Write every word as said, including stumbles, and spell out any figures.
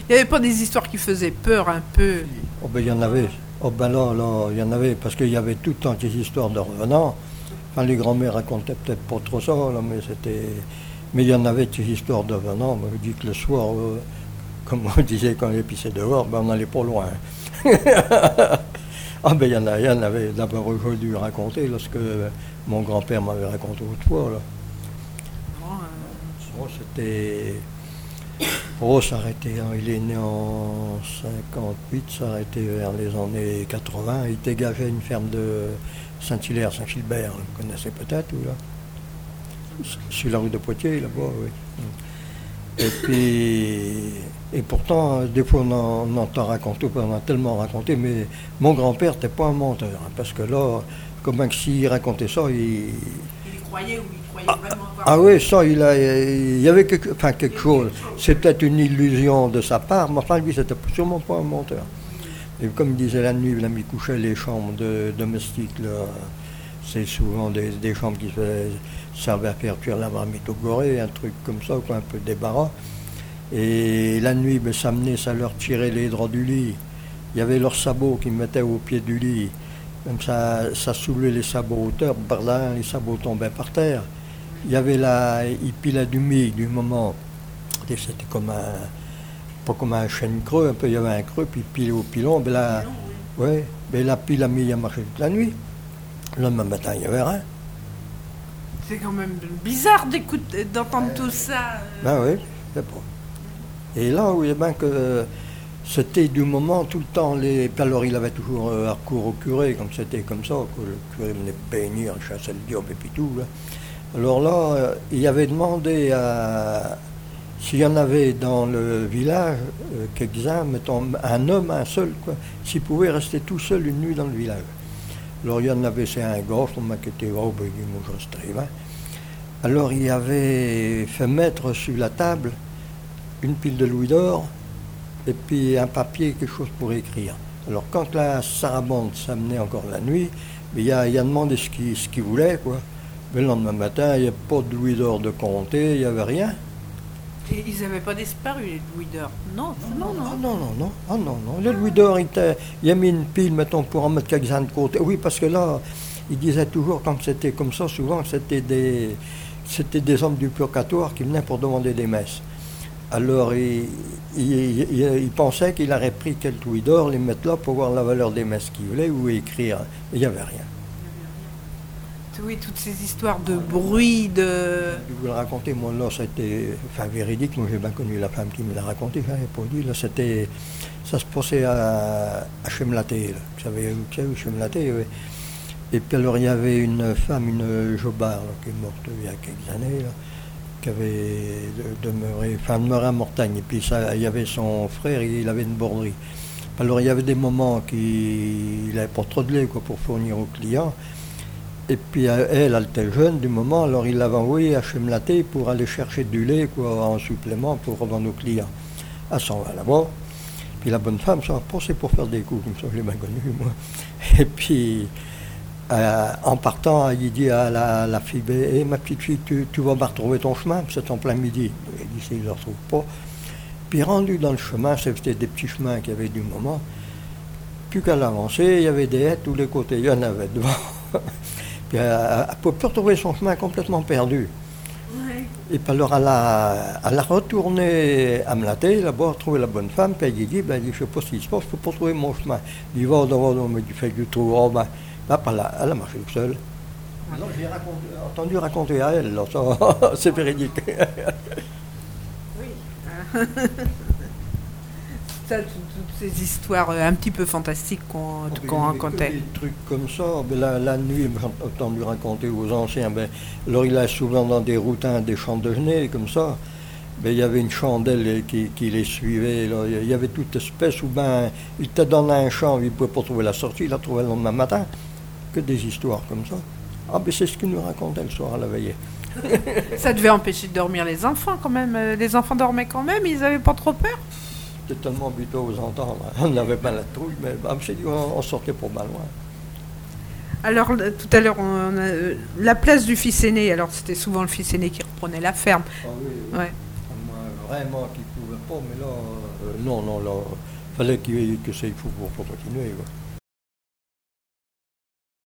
Il n'y avait pas des histoires qui faisaient peur un peu? Oh ben il y en avait. Oh ben là, là, il y en avait, parce qu'il y avait tout le temps des histoires de revenants. Enfin, les grands-mères racontaient peut-être pas trop ça, là, mais c'était... Mais il y en avait des histoires de revenants. Moi, je dis que le soir, euh, comme on disait quand on épissait dehors, ben on n'allait pas loin. Ah ben il y en a, il y en avait. D'abord, j'ai dû raconter lorsque mon grand-père m'avait raconté autrefois, là. Oh, c'était... Oh, ça arrêtait, hein. Il est né en cinquante-huit, ça arrêtait vers les années quatre-vingts. Il dégageait une ferme de Saint-Hilaire, Saint-Gilbert, vous connaissez peut-être, ou là? Sur la rue de Poitiers, là-bas, oui. Et puis... Et pourtant, des fois, on en, on en t'a raconté, on a tellement raconté, mais mon grand-père n'était pas un menteur, hein, parce que là, comme s'il racontait ça, il... Il croyait ou il croyait ah, vraiment avoir... Ah oui, ça, il, a, il y avait quelque, enfin, quelque chose. C'est peut-être une illusion de sa part, mais enfin, lui, c'était sûrement pas un menteur. Et comme il disait la nuit, il me couchait les chambres de, domestiques, là, c'est souvent des, des chambres qui se servaient à faire cuire la marmite au goré, un truc comme ça, quoi, un peu débarras. Et la nuit, ben, ça menait, ça leur tirait les draps du lit. Il y avait leurs sabots qu'ils mettaient au pied du lit. Même ça, ça soulevait les sabots hauteur, par là, les sabots tombaient par terre. Il y avait la, il pilait du mie du moment. Et c'était comme un, pas comme un chêne creux, un peu, il y avait un creux, puis il pilait au pilon. Ben la, ouais, ben la pile à mie a marché toute la nuit. Le lendemain matin, il n'y avait rien. C'est quand même bizarre d'écouter, d'entendre euh, tout ça. Euh... Ben oui, c'est pas. Et là, oui, ben que c'était du moment, tout le temps, les... Puis alors il avait toujours euh, recours au curé, comme c'était comme ça, que le curé venait bénir, chasser le diable et puis tout. Là. Alors là, euh, il avait demandé à... s'il y en avait dans le village, euh, quelques-uns, mettons, un homme, un seul, quoi, s'il pouvait rester tout seul une nuit dans le village. Alors il y en avait, c'est un gars, on m'a quitté, oh, ben, il m'a juste hein. Alors il avait fait mettre sur la table une pile de louis d'or, et puis un papier, quelque chose pour écrire. Alors quand la sarabande s'amenait encore la nuit, il a, il a demandé ce qu'il, ce qu'il voulait, quoi. Mais le lendemain matin, il n'y avait pas de louis d'or de compter, il n'y avait rien. Et ils n'avaient pas disparu, les louis d'or? Non, non, non. Ah non, non, non, ah, non, non. Le louis d'or, il, il a mis une pile, mettons, pour en mettre quelques-uns de côté. Oui, parce que là, il disait toujours, quand c'était comme ça, souvent, c'était des, c'était des hommes du purgatoire qui venaient pour demander des messes. Alors, il, il, il, il pensait qu'il aurait pris quelques louis d'or, les mettre là pour voir la valeur des messes qu'il voulait ou écrire. Il n'y avait rien. Oui, toutes ces histoires de bruit, de... Je vous le raconter, moi, là, c'était enfin, véridique. Moi, j'ai bien connu la femme qui me l'a raconté, j'avais pas dit. Là, c'était... Ça se passait à, à Chemlaté, là. Vous savez où Chemlaté, oui. Et puis, alors, il y avait une femme, une Jobard, là, qui est morte il y a quelques années, là, qui avait demeuré, enfin demeuré à Mortagne, et puis ça, il y avait son frère, il avait une borderie. Alors il y avait des moments qu'il n'avait pas trop de lait quoi, pour fournir aux clients, et puis elle, elle était jeune du moment, alors il l'avait envoyé à Chemlaté pour aller chercher du lait quoi, en supplément pour revendre aux clients. Elle s'en va là-bas, puis la bonne femme s'en va passer pour faire des coups, comme ça je l'ai bien connu moi. Et puis Euh, en partant, il dit à la, la fille, hey, ma petite fille, tu, tu vas me retrouver ton chemin, c'est en plein midi. Il dit, il ne le retrouve pas. Puis rendu dans le chemin, c'était des petits chemins qu'il y avait du moment. Plus qu'à l'avancer, il y avait des haies de tous les côtés, il y en avait devant. Puis elle ne pouvait plus retrouver son chemin, complètement perdu. Ouais. Et puis alors elle a, elle a retourné à Mlaté, là-bas, retrouver la bonne femme, puis elle dit, ben, je ne sais pas ce qui se passe, je ne peux pas trouver mon chemin. Il dit, va devant, mais tu fais du trou, oh, ben, là, par là, elle a marché toute seule. Alors, j'ai raconté, entendu raconter à elle, là, ça, c'est véridique. Oui. Ça, toutes ces histoires un petit peu fantastiques qu'on, oh, qu'on racontait. Des trucs comme ça, ben, la, la nuit, j'ai entendu raconter aux anciens, ben, alors il a souvent dans des routins, des champs de genêt, comme ça, ben, il y avait une chandelle qui, qui les suivait, là. Il y avait toute espèce où ben, il était dans un champ, il ne pouvait pas trouver la sortie, il la trouvait le lendemain matin. Que des histoires comme ça. Ah, ben c'est ce qu'il nous racontait le soir à la veillée. Ça devait empêcher de dormir les enfants quand même. Les enfants dormaient quand même, ils n'avaient pas trop peur. C'était tellement buté aux entendre. On n'avait pas la trouille, mais bah, dit, on, on sortait pour mal loin. Alors, tout à l'heure, on a, euh, la place du fils aîné, alors c'était souvent le fils aîné qui reprenait la ferme. Ah oui, oui. Ouais. Moi, vraiment, qui ne pouvait pas, mais là, euh, non, non, là, fallait qu'il y ait que ça il faut pour, pour continuer. Quoi.